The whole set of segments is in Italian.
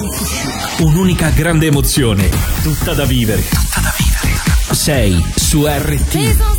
Un'unica grande emozione, tutta da vivere. Sei su RT.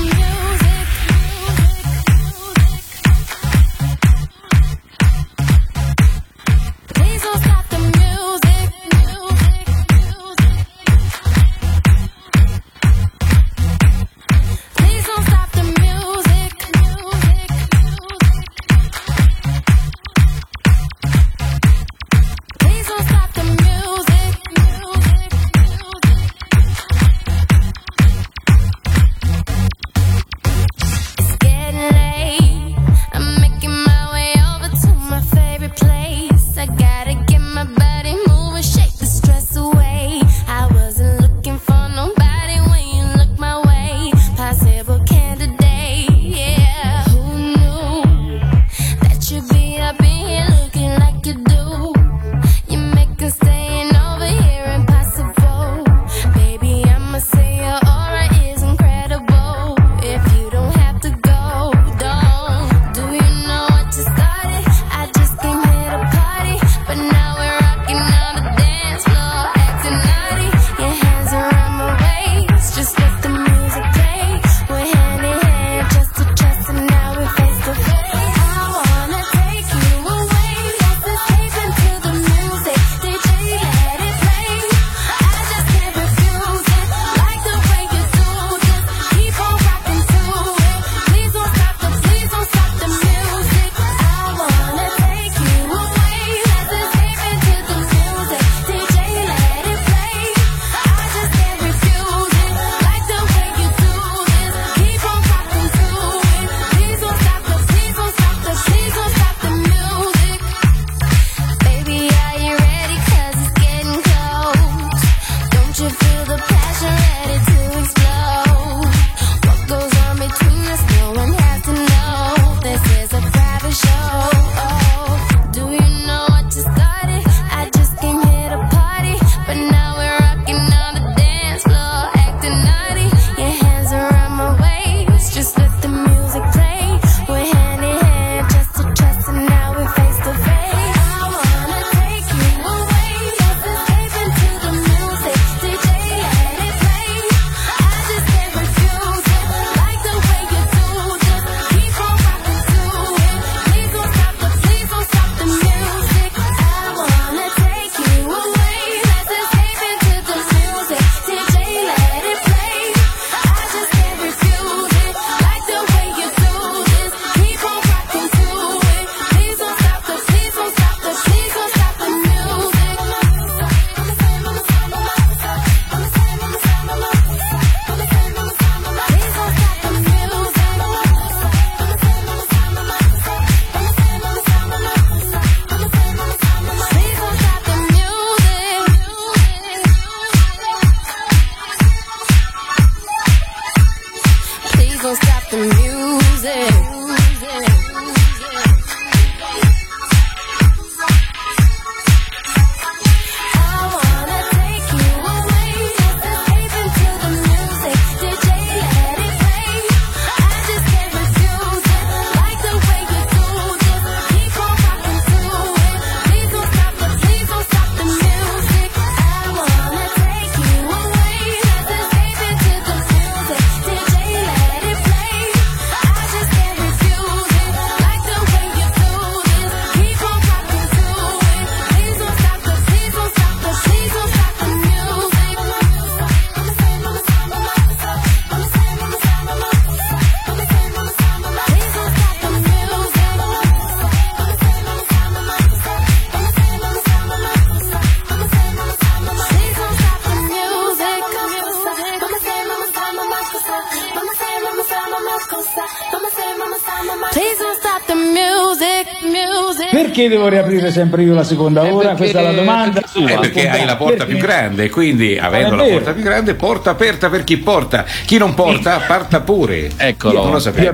Perché devo riaprire sempre io la seconda ora? Questa è la domanda. Perché hai la porta più grande, quindi avendo la porta più grande, porta aperta per chi porta. Chi non porta, parta pure. Eccolo. Non lo sapevo.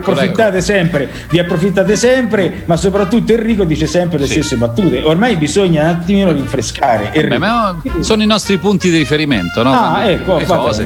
Vi approfittate sempre, ma soprattutto Enrico dice sempre le stesse battute. Ormai bisogna un attimino rinfrescare. Ma sono i nostri punti di riferimento, no? Ecco,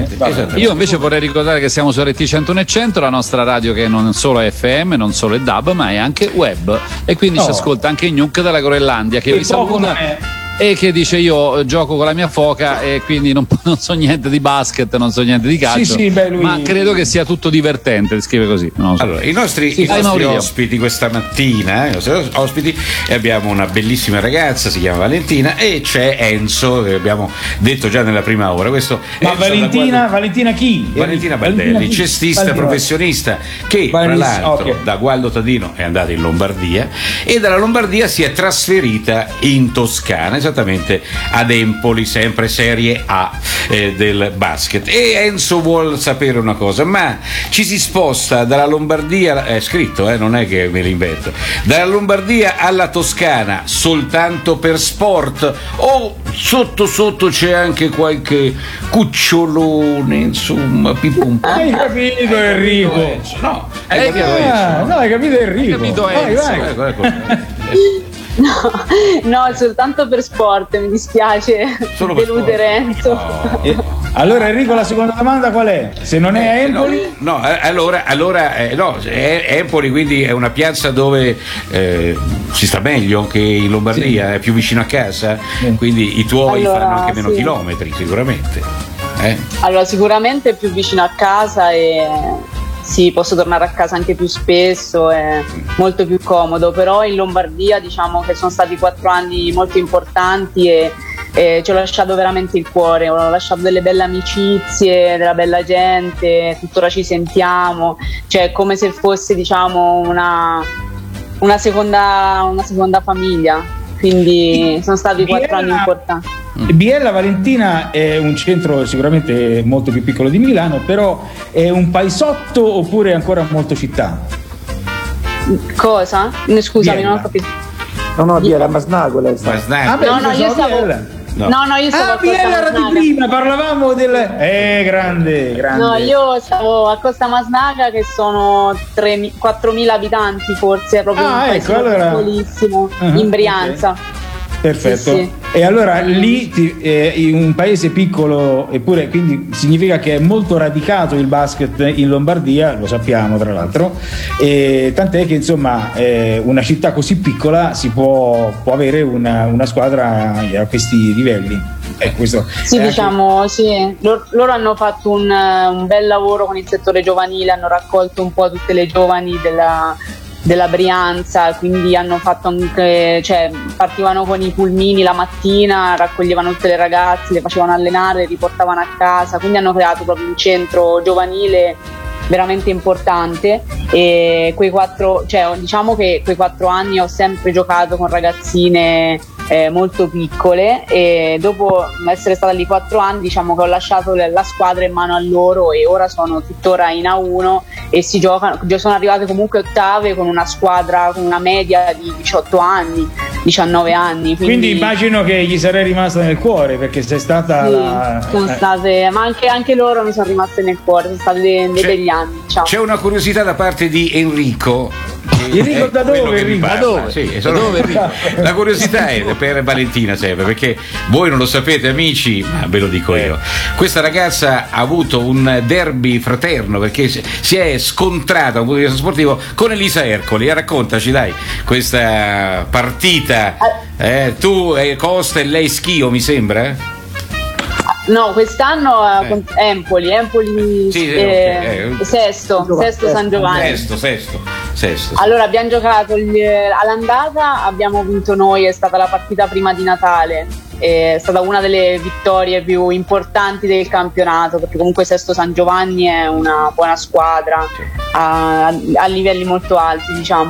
io invece vorrei ricordare che siamo su RT 101.100, la nostra radio che non solo è FM, non solo è DAB, ma è anche web. E quindi ci ascolta anche Gnuc dalla Groenlandia, che vi saluta. e che dice io gioco con la mia foca e quindi non so niente di basket, non so niente di calcio, ma credo che sia tutto divertente, scrive così. Non lo so. Allora, i nostri ospiti questa mattina, abbiamo una bellissima ragazza, si chiama Valentina, e c'è Enzo, che abbiamo detto già nella prima ora. Ma Valentina chi? Valentina Baldelli, cestista professionista, che tra l'altro da Gualdo Tadino è andata in Lombardia e dalla Lombardia si è trasferita in Toscana, esattamente ad Empoli, sempre Serie A del basket. E Enzo vuol sapere una cosa: ma ci si sposta dalla Lombardia, è scritto, non è che me l'invento, dalla Lombardia alla Toscana soltanto per sport, o sotto c'è anche qualche cucciolone, insomma, pipum? Hai capito Enrico? No, hai capito Enrico? Vai. No, soltanto per sport, mi dispiace deludere Enzo. No. Allora Enrico, la seconda domanda qual è? Se non è Empoli? No, Empoli quindi è una piazza dove si sta meglio che in Lombardia, è più vicino a casa, quindi i tuoi fanno anche meno chilometri sicuramente. Allora sicuramente è più vicino a casa e sì, posso tornare a casa anche più spesso, è molto più comodo, però in Lombardia diciamo che sono stati 4 anni molto importanti e ci ho lasciato veramente il cuore, ho lasciato delle belle amicizie, della bella gente, tuttora ci sentiamo, cioè come se fosse diciamo una seconda famiglia, quindi sono stati 4 anni importanti. Biella Valentina è un centro sicuramente molto più piccolo di Milano, però è un paesotto oppure ancora molto città? Cosa? Scusami, Biella. Non ho capito. No, Biella, Masnago lei sta. Io stavo... io stavo a Biella era di prima, parlavamo del... grande. No, io stavo a Costa Masnaga, che sono 4.000 abitanti forse, è proprio un paese piccolissimo, in Brianza. Okay. Perfetto. Sì. E allora lì in un paese piccolo, eppure quindi significa che è molto radicato il basket in Lombardia, lo sappiamo tra l'altro, e tant'è che insomma una città così piccola si può avere una squadra a questi livelli. Sì, diciamo, sì. Loro hanno fatto un bel lavoro con il settore giovanile, hanno raccolto un po' tutte le giovani della Brianza, quindi hanno fatto anche, cioè partivano con i pulmini la mattina, raccoglievano tutte le ragazze, le facevano allenare, le riportavano a casa, quindi hanno creato proprio un centro giovanile veramente importante. E diciamo che quei 4 anni ho sempre giocato con ragazzine molto piccole, e dopo essere stata lì 4 anni diciamo che ho lasciato la squadra in mano a loro, e ora sono tuttora in A1 e si giocano, sono arrivate comunque ottave con una squadra con una media di 18 anni, 19 anni, quindi immagino che gli sarei rimasta nel cuore, perché sei stata sono state, ma anche loro mi sono rimaste nel cuore, sono state degli anni, diciamo. C'è una curiosità da parte di Enrico. Enrico, da dove? Enrico? La curiosità è per Valentina sempre, perché voi non lo sapete amici, ma ve lo dico io, questa ragazza ha avuto un derby fraterno, perché si è scontrata da un punto di vista sportivo con Elisa Ercoli. Raccontaci dai questa partita, tu Costa e lei Schio mi sembra? No, quest'anno con Empoli sì, Sesto San Giovanni. Sesto. Allora abbiamo giocato all'andata, abbiamo vinto noi, è stata la partita prima di Natale, è stata una delle vittorie più importanti del campionato, perché comunque Sesto San Giovanni è una buona squadra a livelli molto alti, diciamo,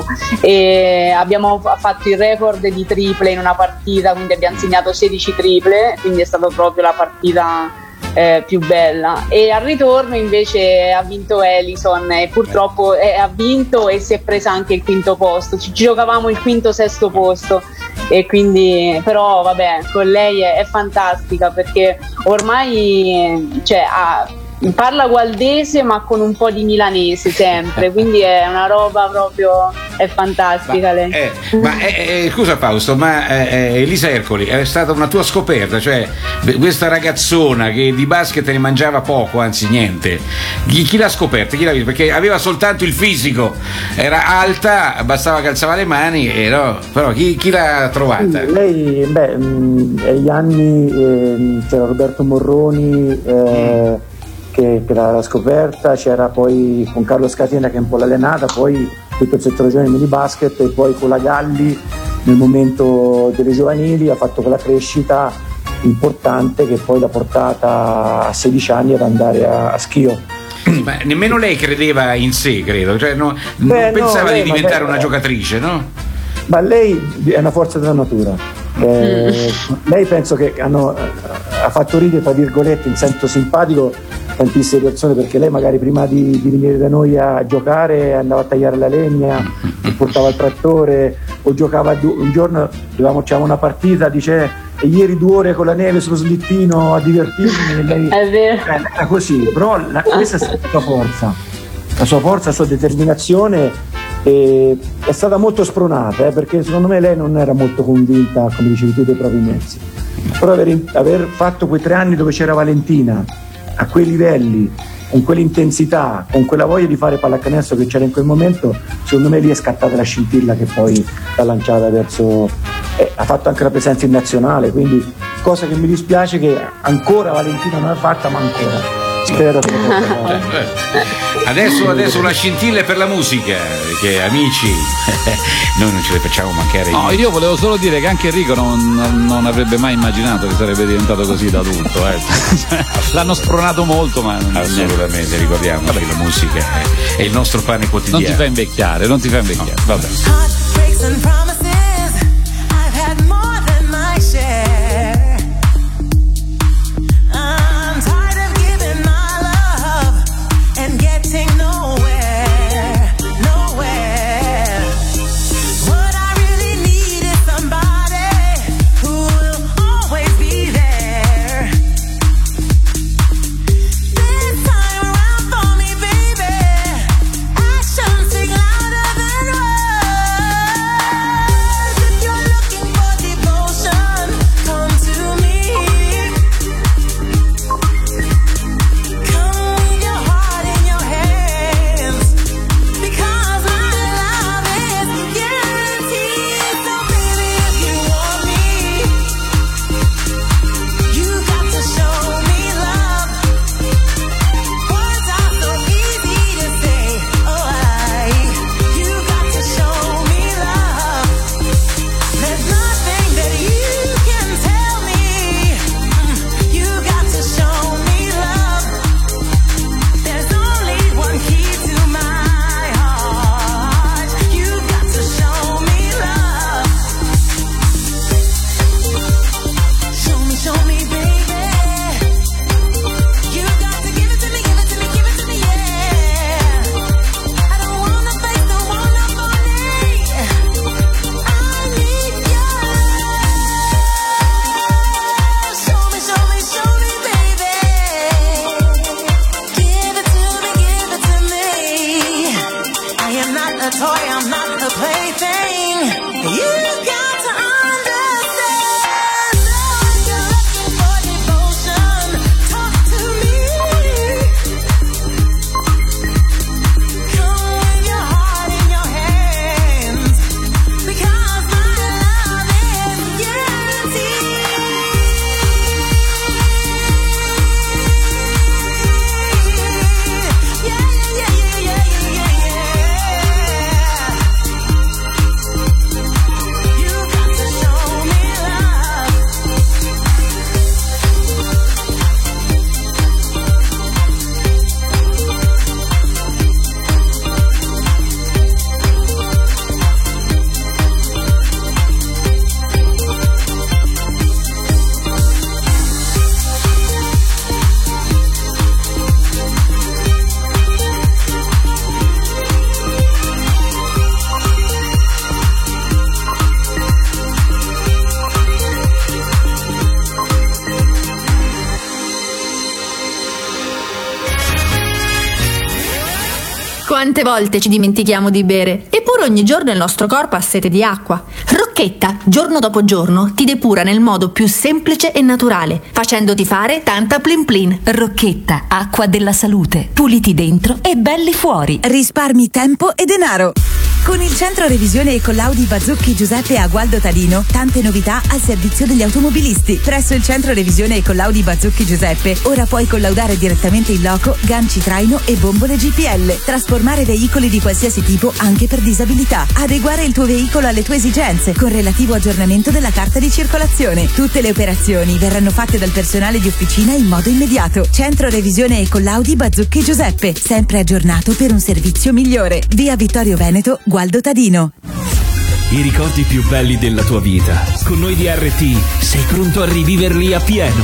e abbiamo fatto il record di triple in una partita, quindi abbiamo segnato 16 triple, quindi è stata proprio la partita più bella. E al ritorno invece ha vinto Elison, e purtroppo ha vinto e si è presa anche il quinto posto, ci giocavamo il quinto sesto posto, e quindi però vabbè, con lei è fantastica, perché ormai parla gualdese ma con un po' di milanese sempre, quindi è una roba proprio, è fantastica lei. Scusa Fausto, ma Elisa Ercoli è stata una tua scoperta, cioè questa ragazzona che di basket ne mangiava poco, anzi niente, chi l'ha scoperta? Chi l'ha vista? Perché aveva soltanto il fisico, era alta, bastava che alzava le mani, no? Però chi l'ha trovata? Lei, agli anni c'era Roberto Morroni che l'ha scoperta, c'era poi con Carlo Scatena che è un po' l'allenata, poi tutto il settore giovanile mini basket, e poi con la Galli nel momento delle giovanili ha fatto quella crescita importante che poi l'ha portata a 16 anni ad andare a Schio. Ma nemmeno lei credeva in sé, credo, cioè non pensava di diventare una giocatrice, no? Ma lei è una forza della natura. Lei penso che ha fatto ridere, tra virgolette, in senso simpatico, tantissime persone, perché lei magari prima di venire da noi a giocare andava a tagliare la legna, portava il trattore, o giocava un giorno, c'aveva una partita, dice e ieri 2 ore con la neve sullo slittino a divertirmi, lei è vero. Era così, però questa è stata la sua forza, la sua determinazione. E è stata molto spronata, perché secondo me lei non era molto convinta, come dicevi tu, dei propri mezzi, però aver fatto quei 3 anni dove c'era Valentina a quei livelli, con quell'intensità, con quella voglia di fare pallacanestro che c'era in quel momento, secondo me lì è scattata la scintilla che poi l'ha lanciata verso, ha fatto anche la presenza in nazionale, quindi cosa che mi dispiace che ancora Valentina non l'ha fatta, ma ancora spero che adesso una scintilla per la musica, perché amici noi non ce le facciamo mancare. No, io volevo solo dire che anche Enrico non avrebbe mai immaginato che sarebbe diventato così da adulto, l'hanno spronato molto, ma assolutamente, ricordiamo che la musica è il nostro pane quotidiano. Non ti fa invecchiare, no. Vabbè. Quante volte ci dimentichiamo di bere, eppure ogni giorno il nostro corpo ha sete di acqua. Rocchetta, giorno dopo giorno, ti depura nel modo più semplice e naturale, facendoti fare tanta plin plin. Rocchetta, acqua della salute. Puliti dentro e belli fuori. Risparmi tempo e denaro. Con il centro revisione e collaudi Bazzucchi Giuseppe a Gualdo Tadino, tante novità al servizio degli automobilisti. Presso il centro revisione e collaudi Bazzucchi Giuseppe, ora puoi collaudare direttamente in loco ganci traino e bombole GPL, trasformare veicoli di qualsiasi tipo anche per disabilità, adeguare il tuo veicolo alle tue esigenze con relativo aggiornamento della carta di circolazione. Tutte le operazioni verranno fatte dal personale di officina in modo immediato. Centro revisione e collaudi Bazzucchi Giuseppe, sempre aggiornato per un servizio migliore. Via Vittorio Veneto, Gualdo Tadino. I ricordi più belli della tua vita. Con noi di RT sei pronto a riviverli a pieno.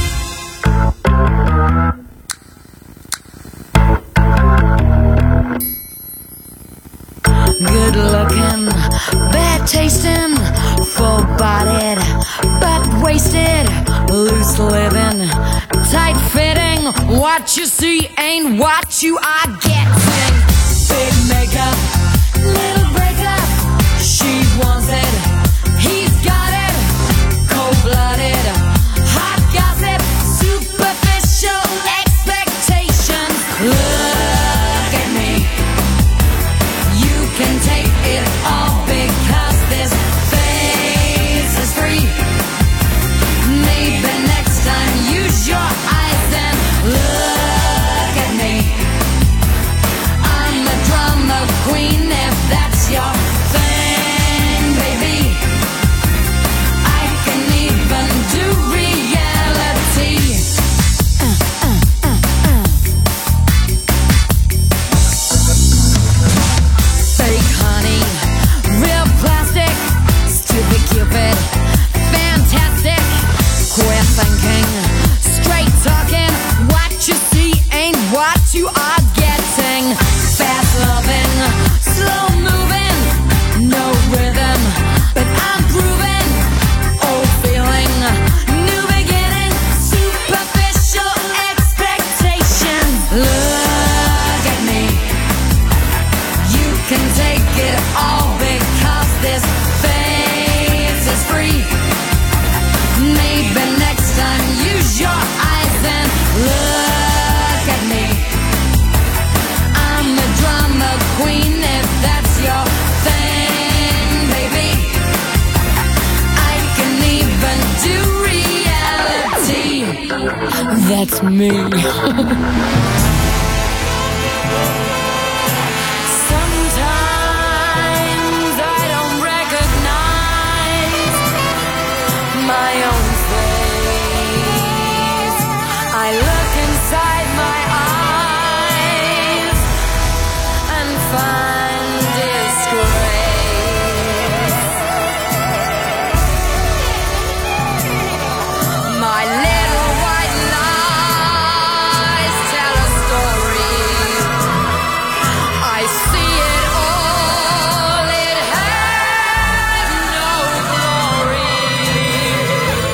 Good looking, bad tasting, full bodied, but wasted, loose living, tight fitting. What you see ain't what you are getting. Big makeup, little breakup. She wants it, he's got it. Cold-blooded, hot gossip, superficial expectations. Look at me. You can take it all because this face is free. Maybe next time use your eyes and look at me. I'm the drama queen if that's your thing, baby. I can even do reality. Fake honey, real plastic, stupid Cupid, fantastic. Queer thinking, straight talking. What you see ain't what you are getting. Fast loving, slow moving, no rhythm, but I'm grooving. Old feeling, new beginning, superficial expectation. Look at me. You can take it all because this face is free. Maybe next time use your eyes and look at me. I'm the drama queen if that's your thing, baby. I can even do reality. That's me. Sometimes I don't recognize my own face. I look inside my eyes and find disgrace. My little white lies tell a story. I see it all, it has no glory.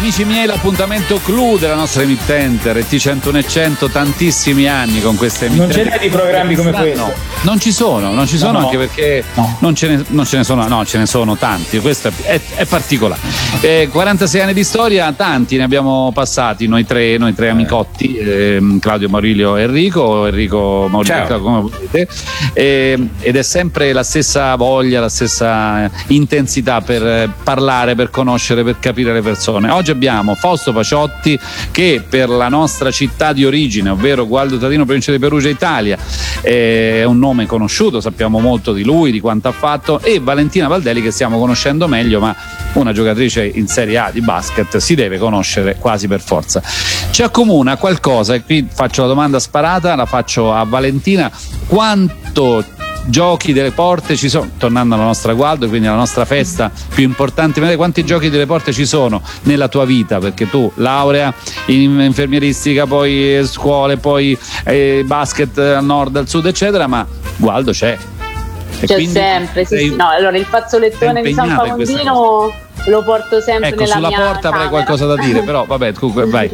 Amici miei, l'appuntamento clou della nostra emittente RT 101 e 100, tantissimi anni con questa emittente. Non ce n'è di programmi come questo? Non ci sono anche perché non ce ne sono tanti, questo è particolare. 46 anni di storia, tanti ne abbiamo passati noi tre amicotti, Claudio, Maurilio e Enrico Maurilio, come volete, ed è sempre la stessa voglia, la stessa intensità per parlare, per conoscere, per capire le persone. Oggi abbiamo Fausto Paciotti, che per la nostra città di origine, ovvero Gualdo Tadino, provincia di Perugia, Italia, è un nome conosciuto, sappiamo molto di lui, di quanto ha fatto, e Valentina Valdelli, che stiamo conoscendo meglio, ma una giocatrice in Serie A di basket si deve conoscere quasi per forza. Ci accomuna qualcosa, e qui faccio la domanda sparata, la faccio a Valentina: quanto giochi delle porte ci sono, tornando alla nostra Gualdo, quindi alla nostra festa più importante, quanti giochi delle porte ci sono nella tua vita? Perché tu laurea in infermieristica, poi scuole, poi basket al nord, al sud, eccetera, ma Gualdo c'è. C'è sempre, sì. No, allora il fazzolettone di San Facondino lo porto sempre nella sulla mia porta camera. Avrei qualcosa da dire, però vabbè, comunque vai.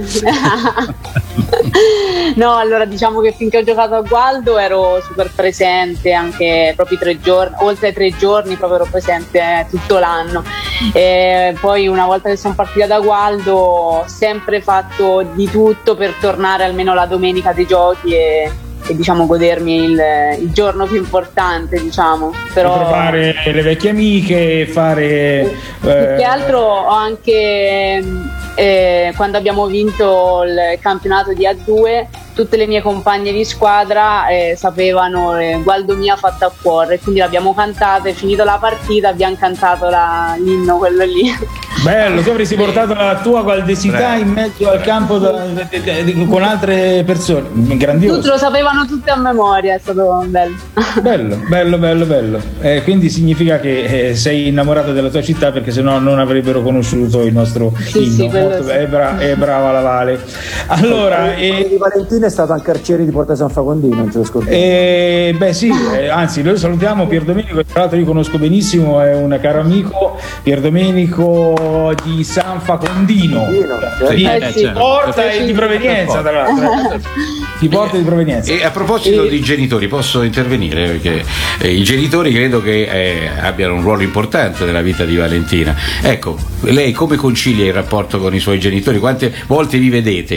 No, allora diciamo che finché ho giocato a Gualdo ero super presente, anche proprio 3 giorni, oltre ai 3 giorni proprio ero presente tutto l'anno. E poi una volta che sono partita da Gualdo ho sempre fatto di tutto per tornare almeno la domenica dei giochi e diciamo godermi il giorno più importante, diciamo. Però trovare le vecchie amiche, fare più che altro ho anche quando abbiamo vinto il campionato di A2, tutte le mie compagne di squadra sapevano Gualdo mia fatta a cuore, quindi l'abbiamo cantata e finito la partita abbiamo cantato l'inno, quello lì. Bello, tu avresti portato la tua gualdesità in mezzo al campo con altre persone, grandioso. Tutti lo sapevano tutte a memoria, è stato bello. Bello. Quindi significa che sei innamorato della tua città, perché sennò non avrebbero conosciuto il nostro inno. È brava la Vale. Allora, di Valentina è stato anche arciere di Porta San Facondino, non ce lo scordiamo. Beh sì, anzi noi salutiamo Pier Domenico, tra l'altro io conosco benissimo, è un caro amico, Pier Domenico di San Facondino, sì. Porta e di provenienza, tra l'altro. Di Porta di provenienza. E a proposito di genitori, posso intervenire? Perché i genitori credo che abbiano un ruolo importante nella vita di Valentina. Ecco, lei come concilia il rapporto con i suoi genitori? Quante volte vi vedete?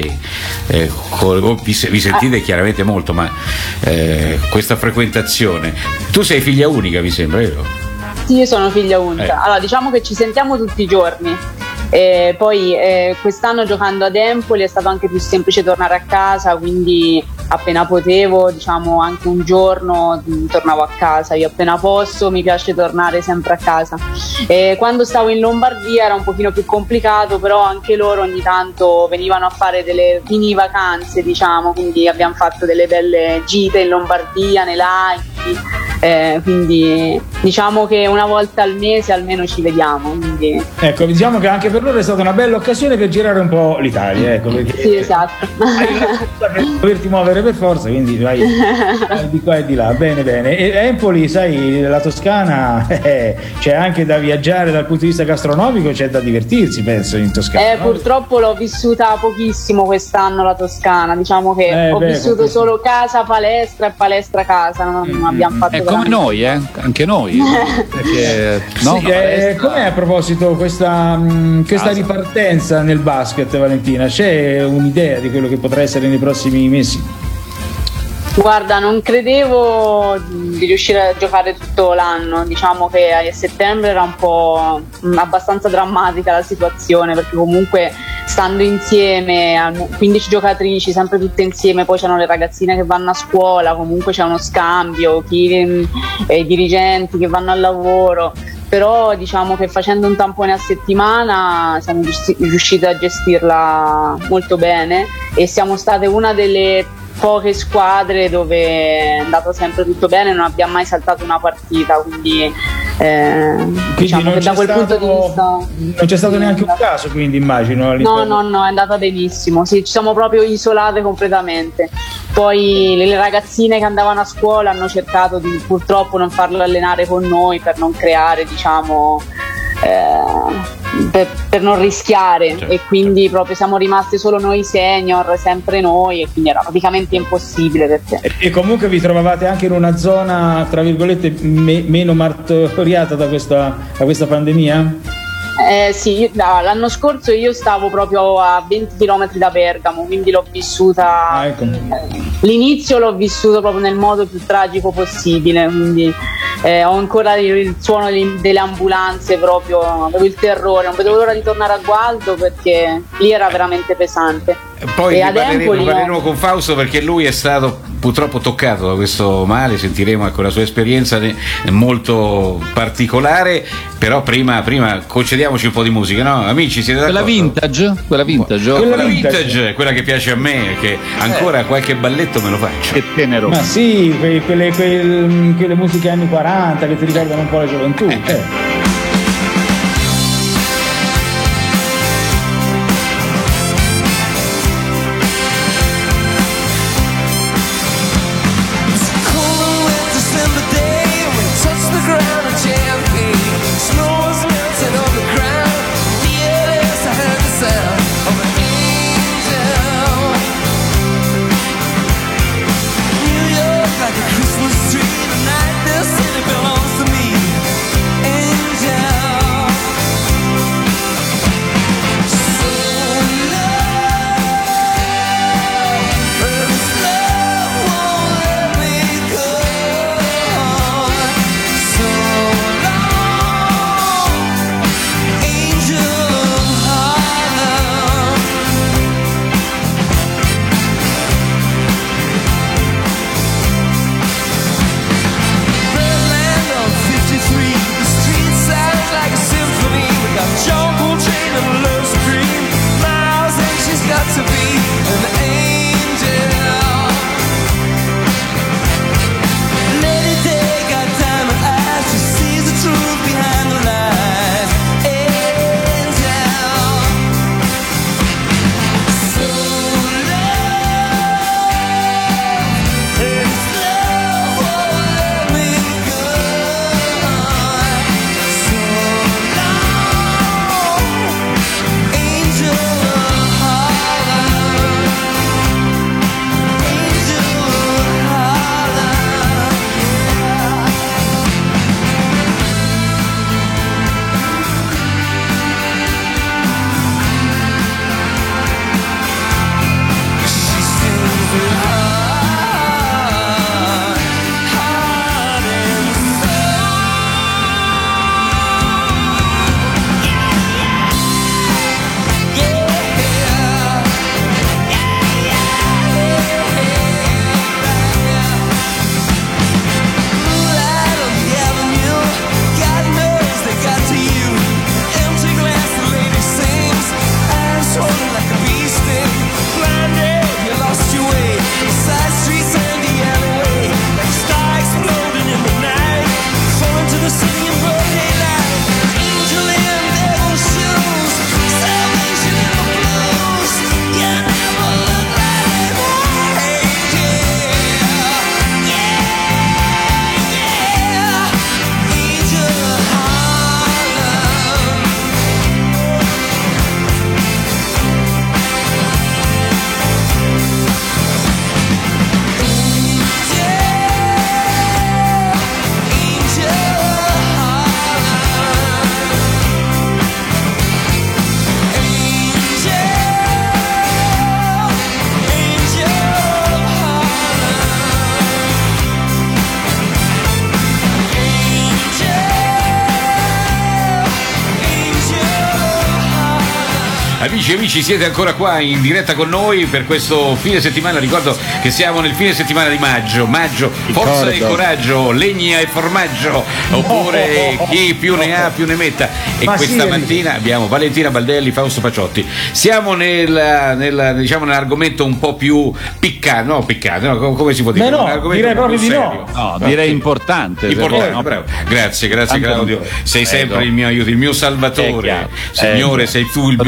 Vi sentite chiaramente molto, ma questa frequentazione. Tu sei figlia unica, mi sembra, vero? Sì, io sono figlia unica. Allora, diciamo che ci sentiamo tutti i giorni. Poi quest'anno giocando ad Empoli è stato anche più semplice tornare a casa, quindi appena potevo, diciamo anche un giorno tornavo a casa. Io appena posso mi piace tornare sempre a casa. Quando stavo in Lombardia era un pochino più complicato, però anche loro ogni tanto venivano a fare delle mini vacanze, diciamo, quindi abbiamo fatto delle belle gite in Lombardia, nei laghi, quindi diciamo che una volta al mese almeno ci vediamo, quindi. Ecco, diciamo che anche per loro è stata una bella occasione per girare un po' l'Italia, ecco, perché sì, esatto. Per doverti muovere per forza, quindi vai di qua e di là. Bene. E Empoli, sai, la Toscana, c'è anche da viaggiare dal punto di vista gastronomico, c'è da divertirsi, penso, in Toscana. No? Purtroppo l'ho vissuta pochissimo quest'anno la Toscana, diciamo che ho vissuto solo casa, palestra e palestra casa, non abbiamo fatto come noi, anche noi. Perché, no? Sì, com'è a proposito questa ripartenza nel basket, Valentina? C'è un'idea di quello che potrà essere nei prossimi mesi? Guarda, non credevo di riuscire a giocare tutto l'anno, diciamo che a settembre era un po' abbastanza drammatica la situazione, perché comunque stando insieme 15 giocatrici sempre tutte insieme, poi c'erano le ragazzine che vanno a scuola, comunque c'è uno scambio, i dirigenti che vanno al lavoro, però diciamo che facendo un tampone a settimana siamo riusciti a gestirla molto bene e siamo state una delle poche squadre dove è andato sempre tutto bene, non abbiamo mai saltato una partita, quindi diciamo che da quel punto di vista non c'è stato neanche un caso, quindi immagino no, è andata benissimo, sì, ci siamo proprio isolate completamente. Poi le ragazzine che andavano a scuola hanno cercato di purtroppo non farlo allenare con noi per non creare, diciamo, per non rischiare, e quindi proprio siamo rimasti solo noi senior, sempre noi, e quindi era praticamente impossibile perché... E comunque vi trovavate anche in una zona tra virgolette meno martoriata da questa pandemia? Sì, l'anno scorso io stavo proprio a 20 km da Bergamo, quindi l'ho vissuta, l'inizio l'ho vissuto proprio nel modo più tragico possibile, quindi ho ancora il suono delle ambulanze, proprio avevo il terrore, non vedevo l'ora di tornare a Gualdo perché lì era veramente pesante. Poi parleremo con Fausto, perché lui è stato purtroppo toccato da questo male, sentiremo la sua esperienza molto particolare, però prima concediamoci un po' di musica, no? Amici, siete d'accordo? Quella vintage, quella che piace a me, che ancora qualche balletto me lo faccio. Che tenero. Ma sì, quelle musiche anni 40 che ti ricordano un po' la gioventù. Amici, siete ancora qua in diretta con noi per questo fine settimana. Ricordo che siamo nel fine settimana di maggio, forza e coraggio, legna e formaggio, oppure chi più ne ha più ne metta. E questa mattina abbiamo Valentina Baldelli, Fausto Paciotti. Siamo nell'argomento un po' più piccante, no? Come si può dire? Direi proprio di no. No, direi importante. Bravo. Grazie Claudio, sei sempre il mio aiuto, il mio salvatore. Signore, sei tu il mio salvatore.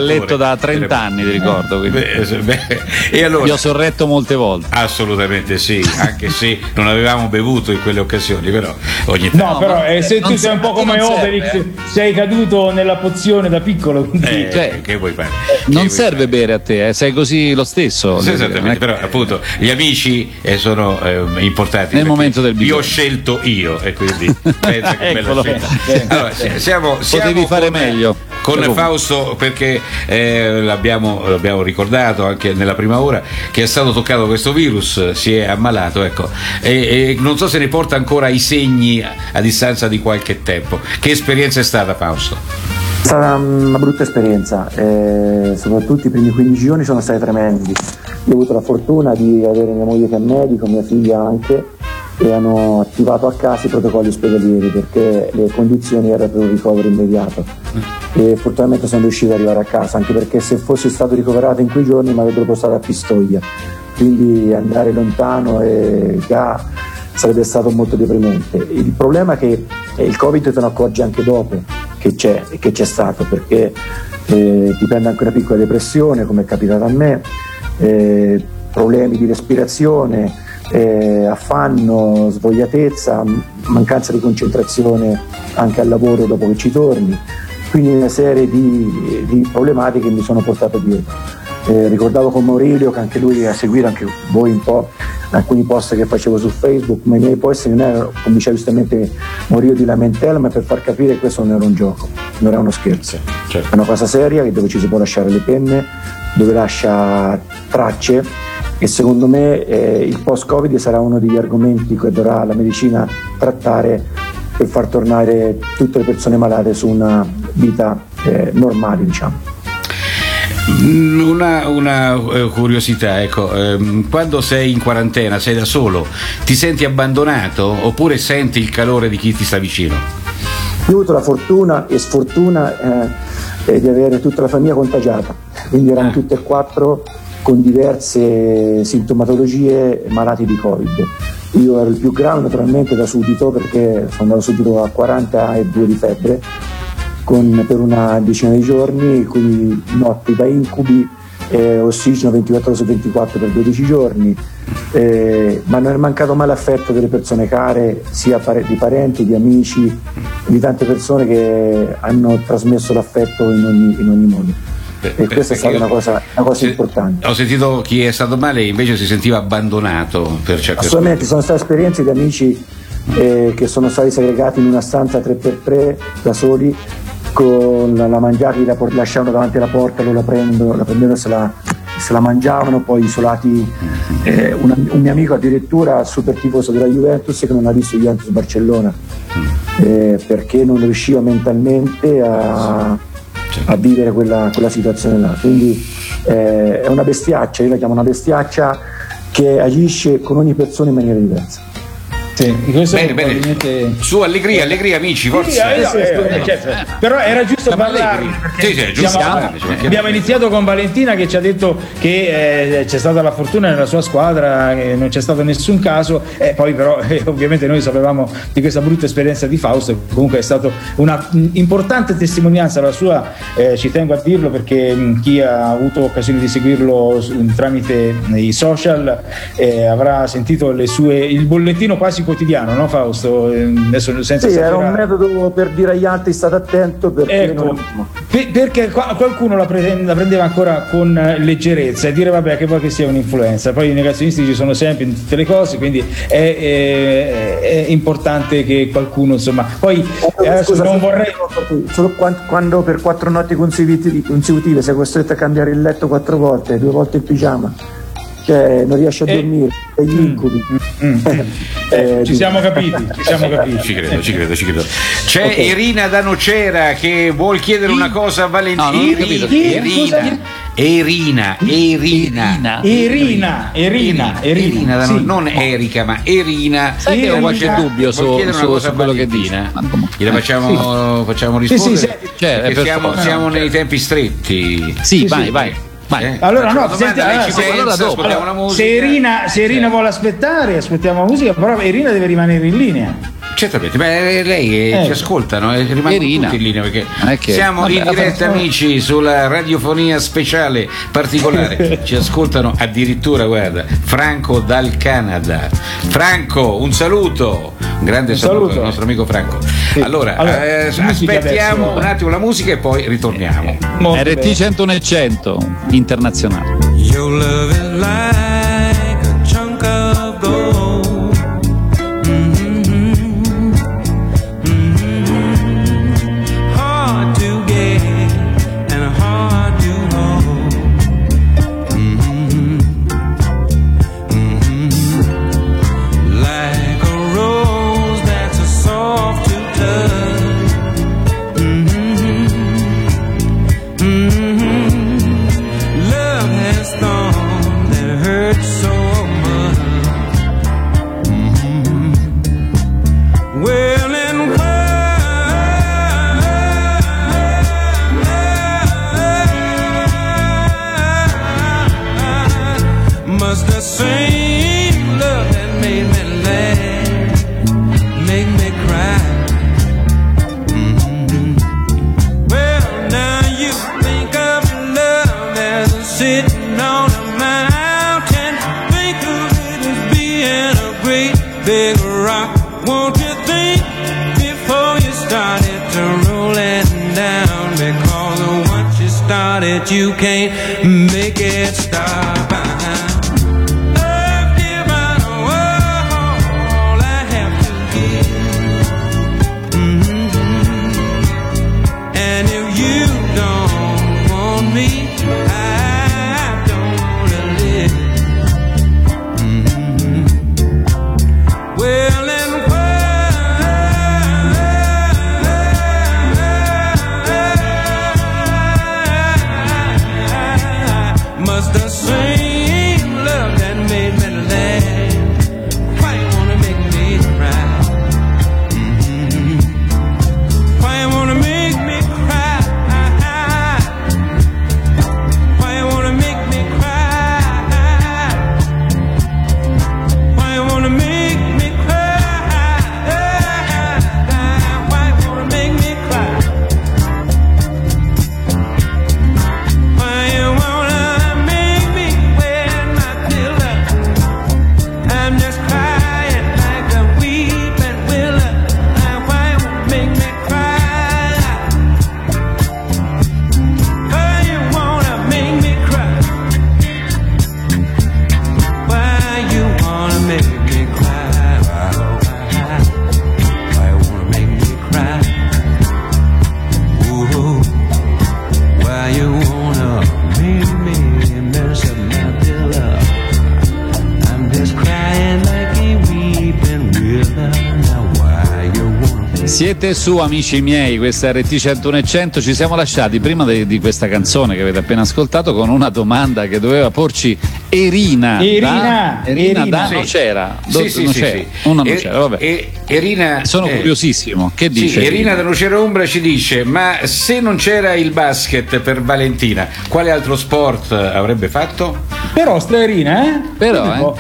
letto da 30 anni, ti ricordo. E allora, io ho sorretto molte volte. Assolutamente sì, anche se non avevamo bevuto in quelle occasioni, però ogni tanto. No, però se tu sei un po' come Obelix, sei caduto nella pozione da piccolo. Che vuoi fare? Non serve bere a te, sei così lo stesso. Sì, esattamente, però appunto gli amici sono importanti nel momento del bisogno. Io ho scelto io e quindi pensa che bella scelta. Allora, siamo potevi fare meglio con Fausto, perché l'abbiamo ricordato anche nella prima ora che è stato toccato questo virus, si è ammalato, ecco, e non so se ne porta ancora i segni a distanza di qualche tempo. Che esperienza è stata, Fausto? È stata una brutta esperienza, soprattutto i primi 15 giorni sono stati tremendi. Io ho avuto la fortuna di avere mia moglie che è medico, mia figlia anche, e hanno attivato a casa i protocolli ospedalieri perché le condizioni erano per un ricovero immediato, e fortunatamente sono riuscito ad arrivare a casa, anche perché se fossi stato ricoverato in quei giorni mi avrebbero portato a Pistoia, quindi andare lontano già sarebbe stato molto deprimente. Il problema è che il Covid te ne accorgi anche dopo che c'è stato, perché ti prende anche una piccola depressione, come è capitato a me, problemi di respirazione, affanno, svogliatezza, mancanza di concentrazione anche al lavoro dopo che ci torni, quindi una serie di problematiche mi sono portato dietro. Ricordavo con Maurilio che anche lui ha seguito anche voi un po' alcuni post che facevo su Facebook, ma i miei post non erano, come diceva giustamente Maurilio, di lamentela, ma per far capire che questo non era un gioco, non era uno scherzo, certo. È una cosa seria dove ci si può lasciare le penne, dove lascia tracce, e secondo me il post-Covid sarà uno degli argomenti che dovrà la medicina trattare per far tornare tutte le persone malate su una vita normale, diciamo. Una curiosità, ecco, quando sei in quarantena, sei da solo, ti senti abbandonato oppure senti il calore di chi ti sta vicino? Io ho avuto la fortuna e sfortuna di avere tutta la famiglia contagiata, quindi erano tutte e 4 con diverse sintomatologie malati di Covid. Io ero il più grave naturalmente da subito, perché sono andato subito a 42 di febbre per una decina di giorni, quindi notti da incubi, ossigeno 24 ore su 24 per 12 giorni, ma non è mancato mai l'affetto delle persone care, sia di parenti, di amici, di tante persone che hanno trasmesso l'affetto in ogni modo. E questa è stata una cosa importante. Ho sentito chi è stato male invece si sentiva abbandonato per certe assolutamente, sono state esperienze di amici che sono stati segregati in una stanza 3x3 da soli, con la mangiata che la lasciavano davanti alla porta, loro la prendevano, se la mangiavano, poi isolati. Un mio amico addirittura, super tifoso della Juventus, che non ha visto Juventus Barcellona perché non riusciva mentalmente a vivere quella situazione là, quindi è una bestiaccia, io la chiamo una bestiaccia che agisce con ogni persona in maniera diversa. Sì, bene. Su, allegria amici, forza. Però era giusto parlarne, abbiamo iniziato con Valentina che ci ha detto che c'è stata la fortuna nella sua squadra, che non c'è stato nessun caso, e poi però ovviamente noi sapevamo di questa brutta esperienza di Fausto. Comunque è stata una importante testimonianza la sua, ci tengo a dirlo, perché chi ha avuto occasione di seguirlo tramite i social avrà sentito il bollettino quasi quotidiano, no Fausto? Adesso senza era un metodo per dire agli altri state attento, perché perché qualcuno la prendeva ancora con leggerezza e dire vabbè che poi che sia un'influenza, poi i negazionisti ci sono sempre in tutte le cose, quindi è importante che qualcuno insomma poi non vorrei solo quando per 4 notti consecutive sei costretto a cambiare il letto 4 volte, 2 volte il pigiama, cioè non riesce a dormire, gli incubi. Ci siamo capiti. Ci credo. C'è Irina da Nocera che vuol chiedere una cosa a Valentina. No, non ho capito. Irina, non Erika, ma Irina. Sai che ho qualche dubbio su quello che dice. Gliela facciamo rispondere? Sì. Siamo nei tempi stretti. Sì, vai. Allora se Irina vuole aspettare, aspettiamo la musica, però Irina deve rimanere in linea. Certamente, lei ci ascoltano, rimane tutti in linea perché siamo in diretta, amici, sulla radiofonia speciale particolare. Ci ascoltano addirittura, guarda, Franco dal Canada. Franco, un saluto, un grande saluto al nostro amico Franco. Sì. Allora aspettiamo un attimo la musica e poi ritorniamo. RT 101 e 100 internazionale. Your love is like a chunk of gold. Hard to get and hard to hold. Like a rose that's a soft to touch. Love has thorns that hurt so much. Well, and must the same love that made me laugh make me cry? Well, now you think of love as sitting on a mountain. Think of it as being a great big rock. Won't you think before you started to roll it down? Because once you started, you can't make it stop. I've given all I have to give. And if you don't want me, I don't wanna live. Well, and must the same love that made me laugh why you wanna make me cry? Why you wanna make me cry? Why you wanna make me cry? Why you wanna make me cry? Why you wanna make me cry? Why you wanna make me wear my pillow? I'm just crying like a weeping willow. Why you wanna make me cry? Why you wanna make me cry? Why you wanna make me cry? Why you wanna make me cry? Ooh, why you wanna make me mess up my pillow? I'm just crying like a weeping willow. Now why you wanna Siete su, amici miei, questa RT 101 e 100. Ci siamo lasciati prima di questa canzone che avete appena ascoltato con una domanda che doveva porci Irina da Nocera. Una Nocera, vabbè. Irina, sono curiosissimo. Che dice? Sì, Irina da Nocera Umbra ci dice: ma se non c'era il basket per Valentina, quale altro sport avrebbe fatto? Però sta Irina, Allora,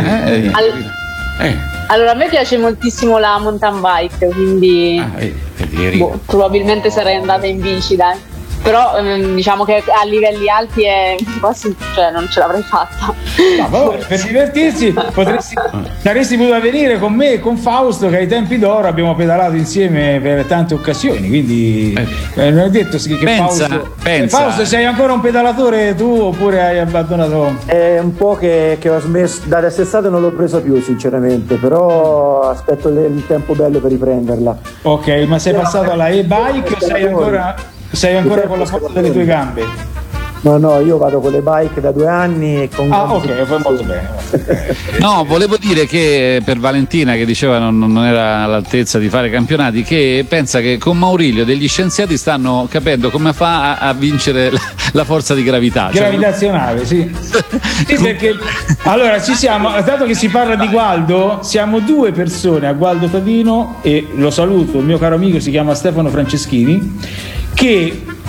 a me piace moltissimo la mountain bike, quindi probabilmente sarei andata in bici, dai. Però diciamo che a livelli alti non ce l'avrei fatta. No, per divertirsi saresti potuta venire con me e con Fausto, che ai tempi d'oro abbiamo pedalato insieme per tante occasioni, quindi non è detto che Fausto sei ancora un pedalatore tu oppure hai abbandonato? È un po' che ho smesso, da quest'estate non l'ho presa più sinceramente, però aspetto il tempo bello per riprenderla. Ok, ma sei passato alla e-bike o sei ancora con la forza delle tue gambe? No, io vado con le bike da 2 anni e con ok, fai molto bene. No, volevo dire che per Valentina, che diceva non era all'altezza di fare campionati, che pensa che con Maurilio degli scienziati stanno capendo come fa a vincere la forza di gravità. Gravitazionale, sì. Sì, perché allora ci siamo, dato che si parla di Gualdo, siamo 2 persone a Gualdo Tadino, e lo saluto, il mio caro amico si chiama Stefano Franceschini, che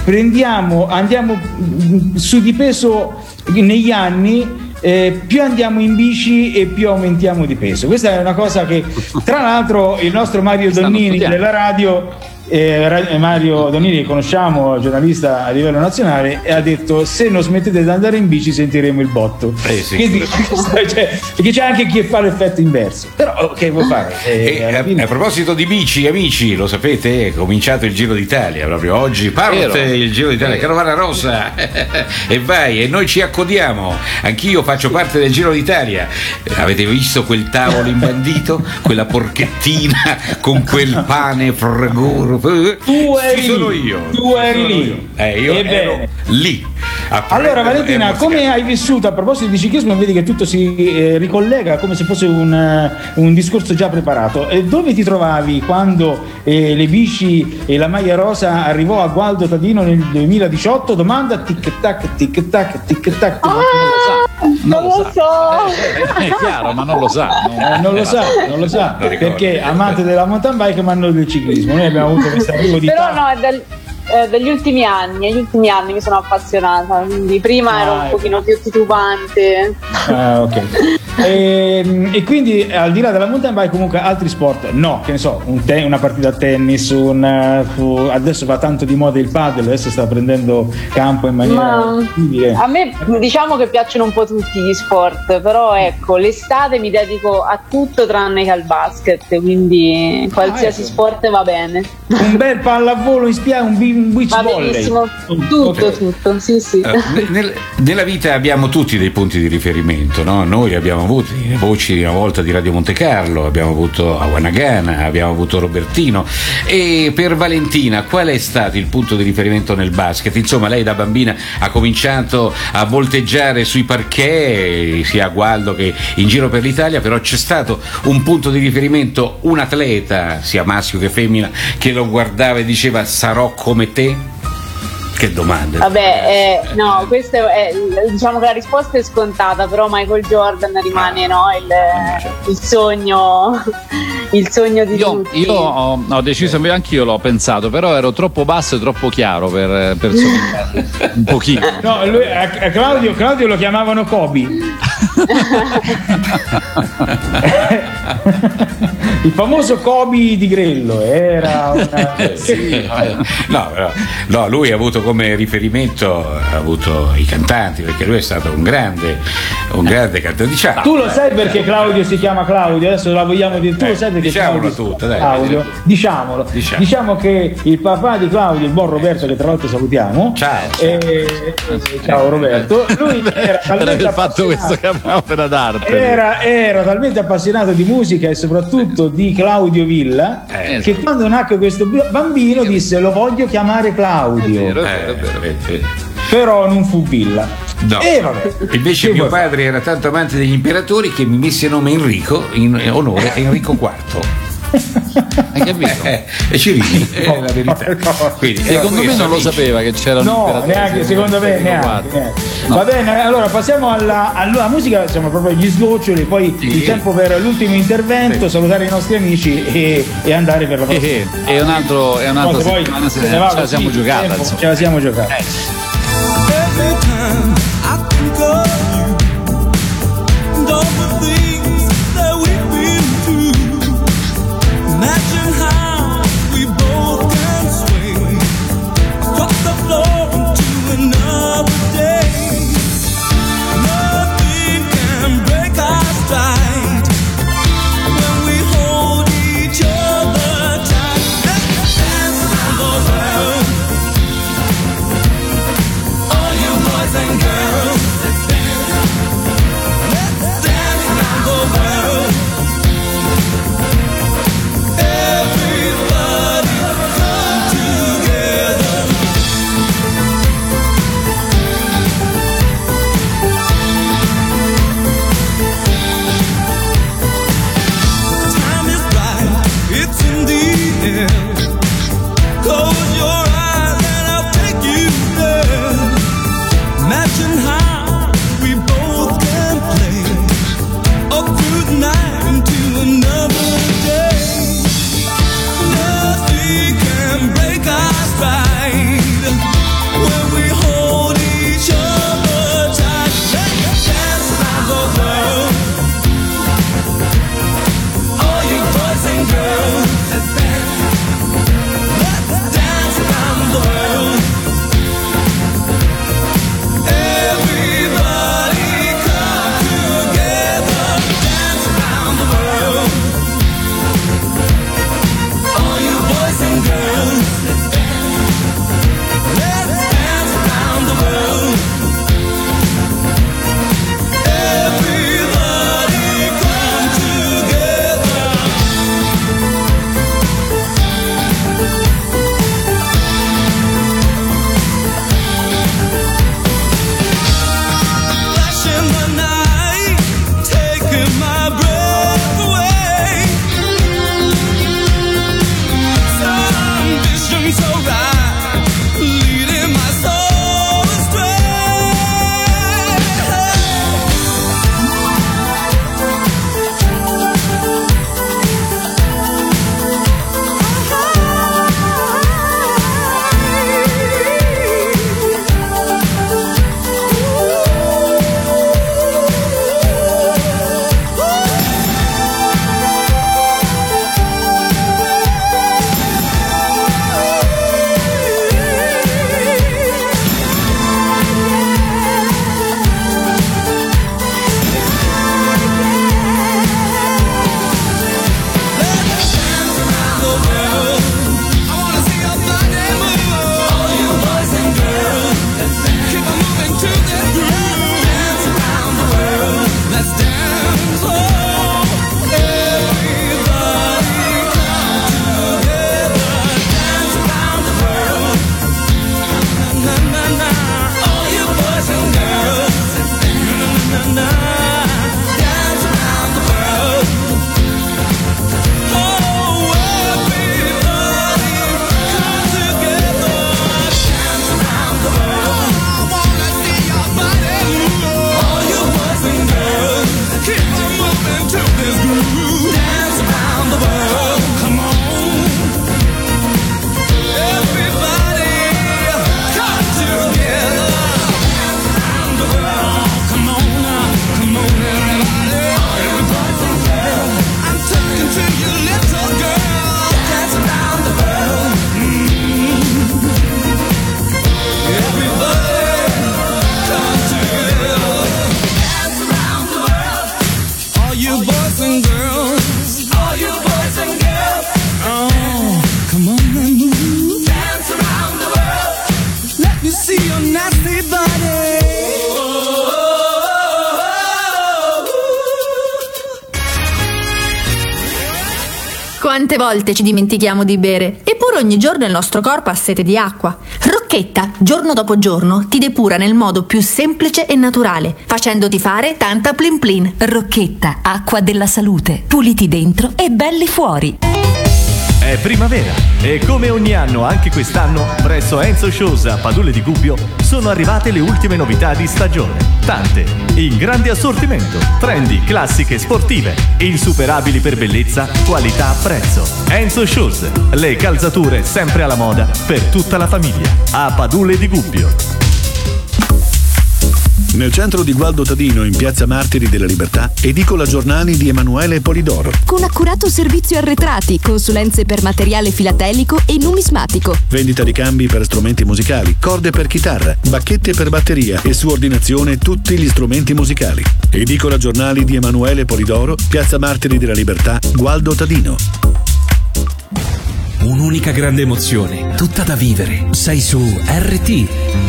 andiamo su di peso negli anni, più andiamo in bici e più aumentiamo di peso. Questa è una cosa che, tra l'altro, il nostro Mario Donnini della radio, Mario Donnini, che conosciamo, giornalista a livello nazionale, e ha detto: se non smettete di andare in bici sentiremo il botto. Sì. Quindi, perché c'è anche chi fa l'effetto inverso, però che vuoi fare? A proposito di bici, amici, lo sapete, è cominciato il Giro d'Italia proprio oggi, parte il Giro d'Italia, Carovana Rossa e vai, e noi ci accodiamo. Anch'io faccio parte del Giro d'Italia. Avete visto quel tavolo imbandito, quella porchettina con quel pane fragoro? Tu eri lì. Io ero lì. Allora Valentina, come hai vissuto, a proposito di ciclismo, vedi che tutto si ricollega come se fosse un discorso già preparato, dove ti trovavi quando le bici e la maglia rosa arrivò a Gualdo Tadino nel 2018? Domanda tic tac tic tac tic tac. Non lo so. È chiaro, ma non lo sa. Non lo sa perché amante della mountain bike ma non del ciclismo. Noi abbiamo avuto questo arrivo di però no, è degli ultimi anni. Negli ultimi anni mi sono appassionata, quindi prima ero un pochino più titubante. Ok. E quindi, al di là della mountain bike, comunque altri sport, no, che ne so, una partita a tennis, adesso va tanto di moda il padel, adesso sta prendendo campo in maniera a me diciamo che piacciono un po' tutti gli sport, però ecco, l'estate mi dedico a tutto tranne che al basket, quindi qualsiasi sport va bene. Un bel pallavolo in spiaggia, un beach va volley, benissimo, tutto, sì. Nella vita abbiamo tutti dei punti di riferimento, no? Noi abbiamo avuto le voci una volta di Radio Monte Carlo, abbiamo avuto Awanagana, abbiamo avuto Robertino. E per Valentina qual è stato il punto di riferimento nel basket? Insomma, lei da bambina ha cominciato a volteggiare sui parquet, sia a Gualdo che in giro per l'Italia, però c'è stato un punto di riferimento, un atleta, sia maschio che femmina, che lo guardava e diceva: sarò come te? Che domande. Vabbè, no, questo diciamo che la risposta è scontata, però Michael Jordan rimane il sogno di tutti. Io ho deciso, anche io l'ho pensato, però ero troppo basso e troppo chiaro per somigliare un pochino. No, a Claudio lo chiamavano Kobe. Il famoso Kobe di Grello era no, lui ha avuto come riferimento i cantanti, perché lui è stato un grande cantante. Diciamo, tu lo sai perché Claudio si chiama Claudio? Adesso la vogliamo dire. Tu lo sai perché diciamolo tutta, dai. Claudio? Diciamo che il papà di Claudio, il buon Roberto, che tra l'altro salutiamo. Ciao Roberto. Lui era talmente fatto questo opera d'arte. Era talmente appassionato di musica e soprattutto di Claudio Villa che quando nacque questo bambino disse: lo voglio chiamare Claudio. Però non fu Villa. No. Invece mio padre era tanto amante degli imperatori che mi mise nome Enrico in onore a Enrico IV. Hai capito? E ci ridi, è la verità. Quindi, secondo me non lo sapeva che c'era un imperatore. Neanche, secondo me neanche. No. Va bene, allora passiamo alla musica, siamo proprio agli sgoccioli, poi il tempo per l'ultimo intervento, salutare i nostri amici e andare per la prossima. E un altro settimana ce la siamo giocata. Ce la siamo giocata. Every time I think of you, and all the things that we've been through, imagine how we both can swing across the floor into another day. Nothing can break our stride when we hold each other tight. Let's dance around the world, all you boys and girls. Let's dance around the world. Every Quante volte ci dimentichiamo di bere, eppure ogni giorno il nostro corpo ha sete di acqua. Rocchetta, giorno dopo giorno, ti depura nel modo più semplice e naturale, facendoti fare tanta plin plin. Rocchetta, acqua della salute. Puliti dentro e belli fuori. È primavera e come ogni anno anche quest'anno presso Enzo Shows a Padule di Gubbio sono arrivate le ultime novità di stagione. Tante, in grande assortimento, trendy, classiche, sportive, insuperabili per bellezza, qualità, prezzo. Enzo Shows, le calzature sempre alla moda per tutta la famiglia. A Padule di Gubbio. Nel centro di Gualdo Tadino, in piazza Martiri della Libertà, edicola giornali di Emanuele Polidoro. Con accurato servizio arretrati, consulenze per materiale filatelico e numismatico. Vendita di cambi per strumenti musicali, corde per chitarra, bacchette per batteria e su ordinazione tutti gli strumenti musicali. Edicola giornali di Emanuele Polidoro, piazza Martiri della Libertà, Gualdo Tadino. Un'unica grande emozione, tutta da vivere. Sei su RT.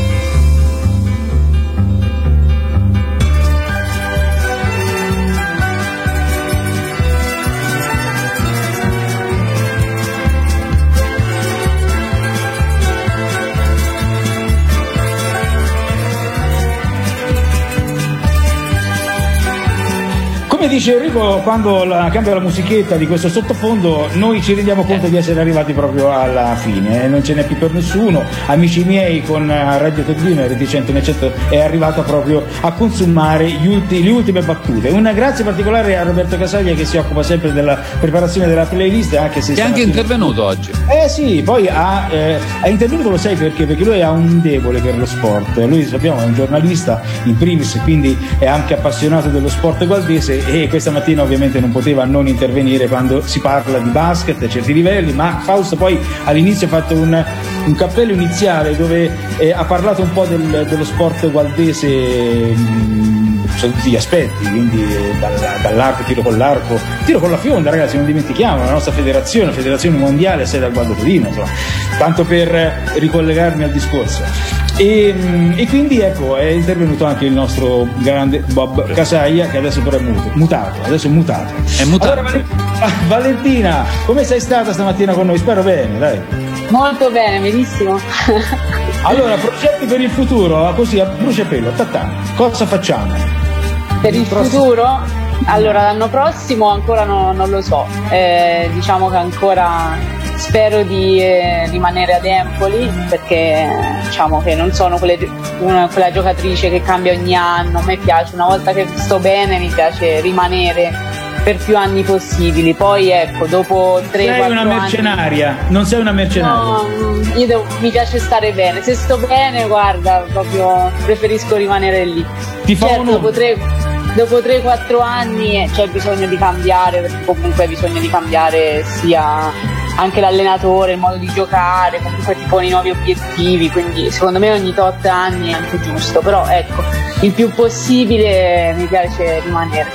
Come dice Enrico, quando cambia la musichetta di questo sottofondo noi ci rendiamo conto di essere arrivati proprio alla fine, non ce n'è più per nessuno. Amici miei, con Radio Tadino e RT 100 è arrivata proprio a consumare le ultime battute. Un grazie particolare a Roberto Casaglia che si occupa sempre della preparazione della playlist, anche se è anche intervenuto oggi. Sì, poi ha intervenuto, lo sai perché? Perché lui ha un debole per lo sport. Lui, sappiamo, è un giornalista in primis, quindi è anche appassionato dello sport gualdese, e questa mattina ovviamente non poteva non intervenire quando si parla di basket a certi livelli, ma Fausto poi all'inizio ha fatto un cappello iniziale dove ha parlato un po' dello sport gualdese su tutti gli aspetti, quindi dall'arco, tiro con l'arco, tiro con la fionda, ragazzi, non dimentichiamo la nostra federazione mondiale sede al Gualdo Tadino, insomma, tanto per ricollegarmi al discorso. E quindi ecco, è intervenuto anche il nostro grande Bob Casaglia, che adesso però è mutato. Allora, Valentina, come sei stata stamattina con noi? Spero bene, dai. Molto bene, benissimo. Allora, progetti per il futuro, così a bruciapelo, cosa facciamo? Per il futuro? Allora, l'anno prossimo ancora non lo so, diciamo che ancora spero di rimanere ad Empoli, perché diciamo che non sono quella giocatrice che cambia ogni anno. A me piace, una volta che sto bene, mi piace rimanere per più anni possibili. Poi ecco, dopo 3-4 anni... Sei una mercenaria, non sei una mercenaria. No, mi piace stare bene. Se sto bene, guarda, proprio preferisco rimanere lì. Ti fa certo, dopo 3-4 anni c'è bisogno di cambiare, perché comunque hai bisogno di cambiare sia anche l'allenatore, il modo di giocare, comunque ti poni nuovi obiettivi, quindi secondo me ogni tot anni è anche giusto, però ecco, il più possibile mi piace rimanere.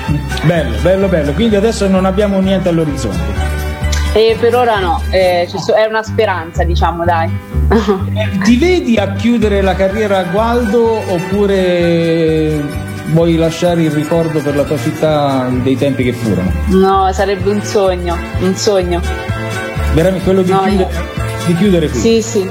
Bello, quindi adesso non abbiamo niente all'orizzonte. Per ora no, è una speranza, diciamo, dai. Ti vedi a chiudere la carriera a Gualdo oppure vuoi lasciare il ricordo per la tua città dei tempi che furono? No, sarebbe un sogno. Veramente quello di chiudere qui? Sì.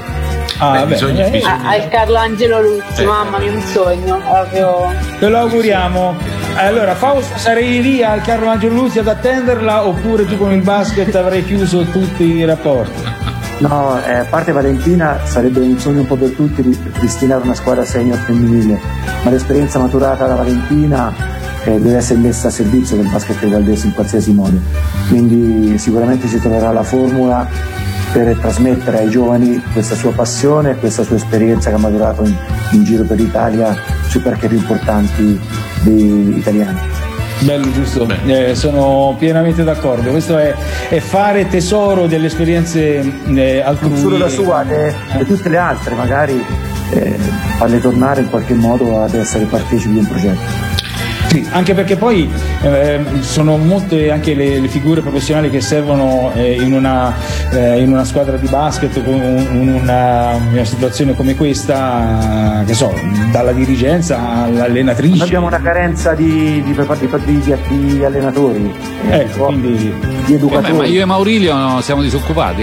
Al Carlo Angelo Luzzi, mamma mia, un sogno proprio. Te lo auguriamo. Allora, Fausto, sarei lì al Carlo Angelo Luzzi ad attenderla, oppure tu con il basket avrai chiuso tutti i rapporti? No, a parte Valentina, sarebbe un sogno un po' per tutti ripristinare una squadra senior femminile, ma l'esperienza maturata da Valentina deve essere messa a servizio del basket gualdese in qualsiasi modo, quindi sicuramente si troverà la formula per trasmettere ai giovani questa sua passione e questa sua esperienza che ha maturato in giro per l'Italia sui parchi più importanti italiani. Bello, giusto, sono pienamente d'accordo. Questo è fare tesoro delle esperienze altrui. Non solo la sua, e tutte le altre, magari farle tornare in qualche modo ad essere partecipi di un progetto. Sì, anche perché poi sono molte anche le figure professionali che servono in una squadra di basket con una situazione come questa, che so, dalla dirigenza all'allenatrice. Noi abbiamo una carenza di allenatori, quindi di educatori. Ma io e Maurilio siamo disoccupati.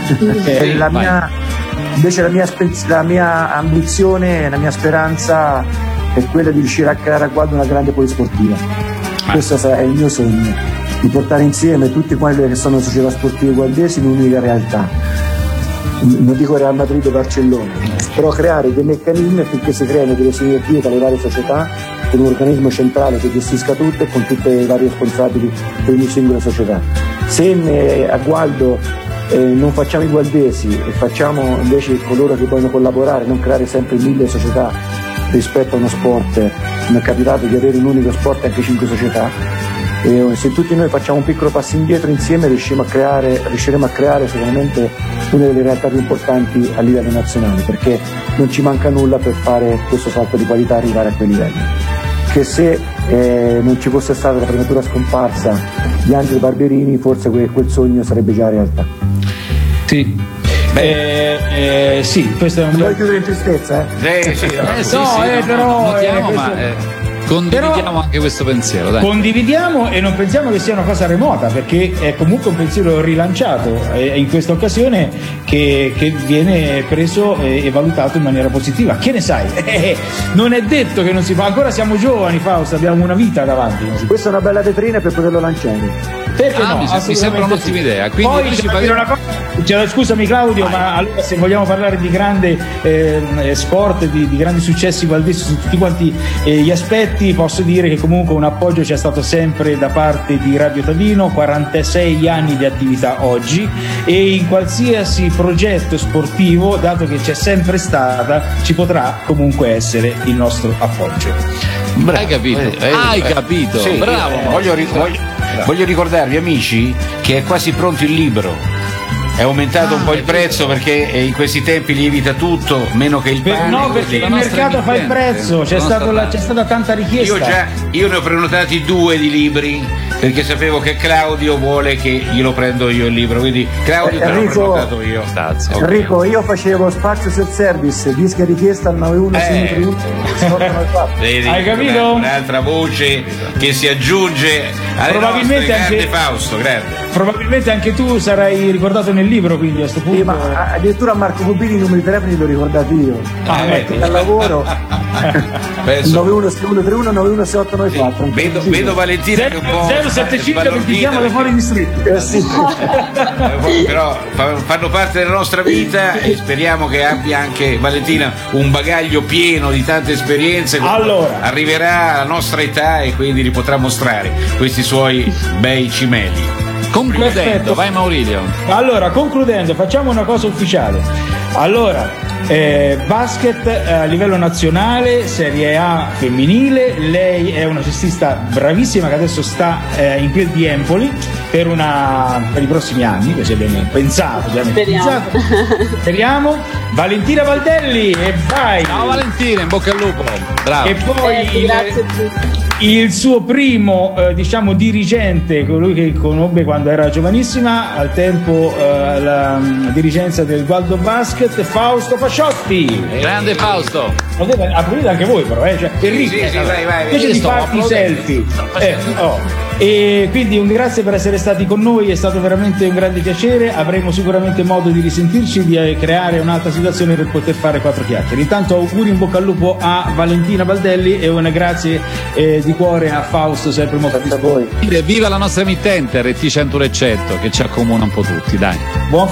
Invece la mia ambizione, la mia speranza è quella di riuscire a creare a Gualdo una grande polisportiva. Questo è il mio sogno, di portare insieme tutti quelli che sono società sportive gualdesi in un'unica realtà. Non dico Real Madrid o Barcellona, però creare dei meccanismi affinché si creino delle sinergie tra le varie società, con un organismo centrale che gestisca tutto e con tutte le varie responsabili per ogni singola società. Se a Gualdo non facciamo i gualdesi e facciamo invece coloro che vogliono collaborare, non creare sempre 1000 società rispetto a uno sport, mi è capitato di avere un unico sport e anche 5 società, e se tutti noi facciamo un piccolo passo indietro insieme riusciremo a creare sicuramente una delle realtà più importanti a livello nazionale, perché non ci manca nulla per fare questo salto di qualità e arrivare a quei livelli. Che se non ci fosse stata la prematura scomparsa di Angelo Barberini, forse quel sogno sarebbe già realtà. Sì. Sì, questo è un. Vuoi chiudere in tristezza? Però condividiamo anche questo pensiero, dai. Condividiamo e non pensiamo che sia una cosa remota, perché è comunque un pensiero rilanciato in questa occasione che viene preso e valutato in maniera positiva. Che ne sai? Non è detto che non si fa, ancora siamo giovani, Fausto, abbiamo una vita davanti. Questa è una bella vetrina per poterlo lanciare. Perché no? Mi sembra un'ottima idea. Quindi poi una cosa, scusami Claudio, ma allora se vogliamo parlare di grande sport, di grandi successi valdesi su tutti quanti gli aspetti, posso dire che comunque un appoggio c'è stato sempre da parte di Radio Tadino, 46 anni di attività oggi, e in qualsiasi progetto sportivo, dato che c'è sempre stata, ci potrà comunque essere il nostro appoggio. Bravo. Hai capito? Sì, bravo. Voglio ricordarvi, amici, che è quasi pronto il libro. È aumentato un po' il prezzo perché in questi tempi lievita tutto, meno che il pane. No, perché il mercato fa il prezzo, c'è stata tanta richiesta. Io ne ho prenotati 2 di libri, perché sapevo che Claudio vuole che glielo prendo io il libro, quindi Claudio te l'ho prenotato io. Grazie. Enrico, io facevo spazio self-service, dischi richiesta al 91 Hai capito? Un'altra voce che si aggiunge alle nostre grande Fausto, grande. Probabilmente anche tu sarai ricordato nel libro, quindi a questo punto. Sì, ma addirittura a Marco Cubini i numeri di telefoni li ho ricordati io. Al lavoro 916131 916894. Vedo Valentina che un po' 075 che ti chiama da fuori distretto. Sì. Però fanno parte della nostra vita e speriamo che abbia anche Valentina un bagaglio pieno di tante esperienze. Allora arriverà alla nostra età e quindi li potrà mostrare questi suoi bei cimeli. Concludendo, perfetto. Vai Maurilio. Allora, concludendo, facciamo una cosa ufficiale. Allora, basket a livello nazionale, Serie A femminile, lei è una cestista bravissima che adesso sta in quel di Empoli per i prossimi anni, così abbiamo pensato. Speriamo. Valentina Baldelli, e vai! Ciao Valentina, in bocca al lupo. Bravo. E poi grazie a tutti. Il suo primo dirigente, colui che conobbe quando era giovanissima, al tempo la dirigenza del Gualdo Basket, Fausto Fasciotti. Grande Fausto. Applaudite anche voi però, cioè, Enrico, vai. Invece di farti i selfie. E quindi un grazie per essere stati con noi, è stato veramente un grande piacere, avremo sicuramente modo di risentirci, di creare un'altra situazione per poter fare 4 chiacchiere. Intanto auguri, in bocca al lupo a Valentina Baldelli e un grazie di cuore a Fausto, sempre molto a voi. Viva la nostra emittente RT 100 che ci accomuna un po' tutti, dai. Buon